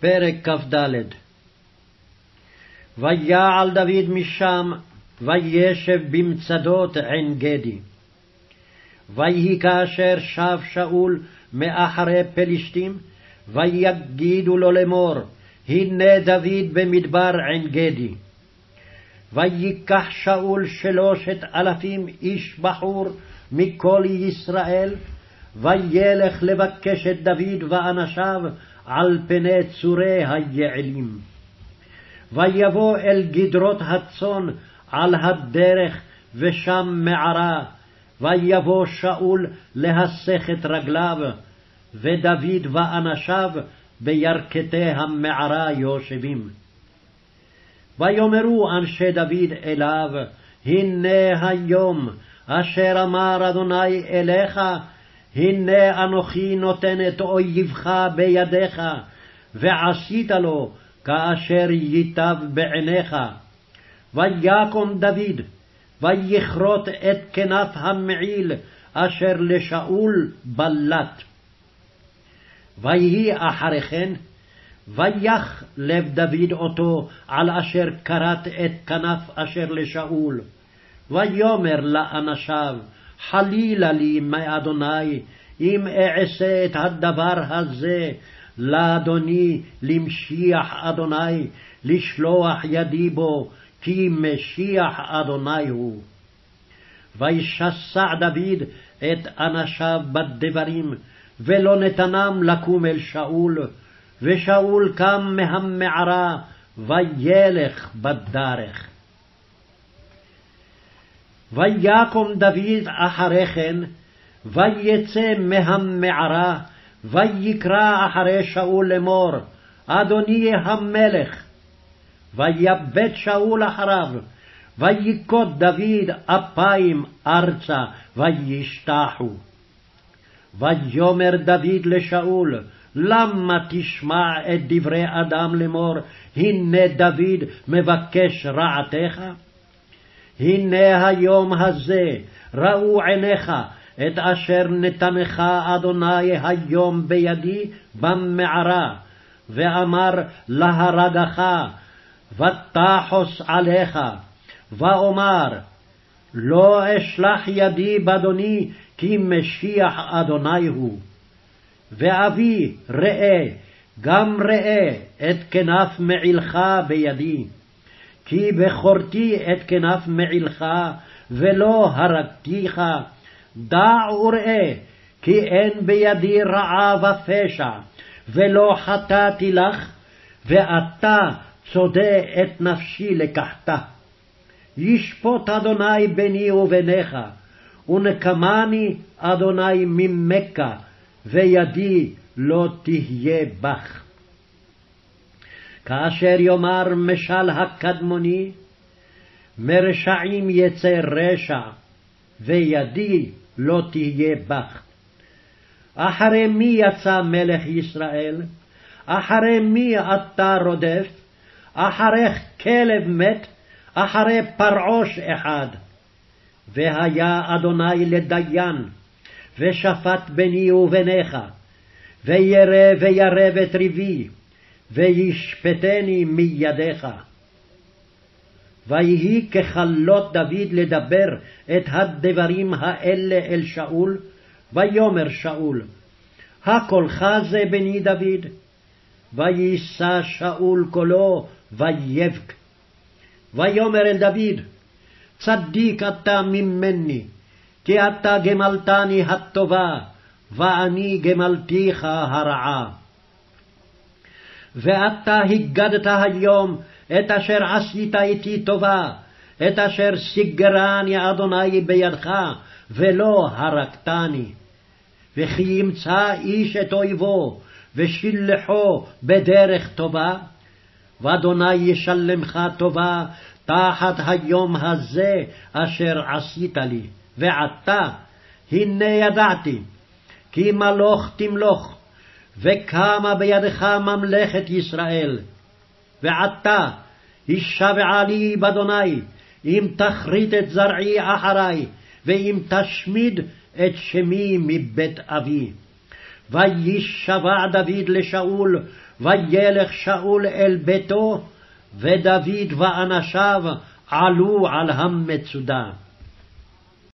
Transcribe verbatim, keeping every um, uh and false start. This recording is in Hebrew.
פרק כ"ד. ויעל דוד משם, וישב במצדות עין גדי. ויהי כאשר שב שאול מאחרי פלישתים, ויגידו לו לאמור, הנה דוד במדבר עין גדי. ויקח שאול שלושת אלפים איש בחור מכל ישראל, וילך לבקש את דוד ואנשיו על פני צורי היעלים. ויבוא אל גדרות הצאן על הדרך, ושם מערה, ויבוא שאול להסך את רגליו, ודוד ואנשיו בירכתי המערה יושבים. ויאמרו אנשי דוד אליו, הנה היום אשר אמר אדוני אליך, הנה אנוכי נותן את אויבך בידיך, ועשית לו כאשר ייטב בעיניך. ויקום דוד, ויכרות את כנף המעיל אשר לשאול בלט. ויהי אחרי כן, ויח לב דוד אותו על אשר כרת את כנף אשר לשאול. ויאמר לאנשיו, חלילה לי מאדוני, אם אעשה את הדבר הזה לאדוני, למשיח אדוני, לשלוח ידי בו, כי משיח אדוני הוא. וישסע דוד את אנשיו בדברים, ולא נתנם לקום אל שאול, ושאול קם מהמערה, וילך בדרך. ויקום דוד אחרי כן, ויצא מהמערה, ויקרא אחרי שאול לאמור, אדוני המלך. ויבט שאול אחריו, ויקוד דוד אפיים ארצה, וישתחו. ויאמר דוד לשאול, למה תשמע את דברי אדם לאמור, הנה דוד מבקש רעתך? הנה היום הזה ראו עיניך את אשר נתנך אדוני היום בידי במערה, ואמר להרגך, ותחוס עליך, ואומר, לא אשלח ידי באדוני, כי משיח אדוני הוא. ואבי ראה, גם ראה את כנף מעילך בידי, כי בכורתי את כנף מעילך, ולא הרגתיך. דע וראה, כי אין בידי רעה ופשע, ולא חטאתי לך, ואתה צודה את נפשי לקחת. ישפוט אדוני ביני וביניך, ונקמני אדוני ממכה, וידי לא תהיה בך. כאשר יאמר משל הקדמוני, מרשעים יצא רשע, וידי לא תהיה בך. אחרי מי יצא מלך ישראל? אחרי מי אתה רודף? אחרי כלב מת? אחרי פרעוש אחד. והיה אדוני לדיין, ושפט ביני וביניך, וירא וירב את ריבי, וישפטני מידיך. ויהי ככלות דוד לדבר את הדברים האלה אל שאול, ויאמר שאול, הקולך זה בני דוד? ויישא שאול קולו, ויבק. ויאמר אל דוד, צדיק אתה ממני, כי אתה גמלתני הטובה, ואני גמלתיך הרעה. ואתה הגדת היום את אשר עשית איתי טובה, את אשר סגרני אדוני בידך, ולא הרגתני. וכי ימצא איש את אויבו, ושלחו בדרך טובה, ואדוני ישלמך טובה, תחת היום הזה אשר עשית לי. ועתה, הנה ידעתי, כי מלוך תמלוך, וקמה בידך ממלכת ישראל. ועתה, הישבעה לי באדוני, אם תכרית את זרעי אחרי, ואם תשמיד את שמי מבית אבי. וישבע דוד לשאול, וילך שאול אל ביתו, ודוד ואנשיו עלו על המצודה.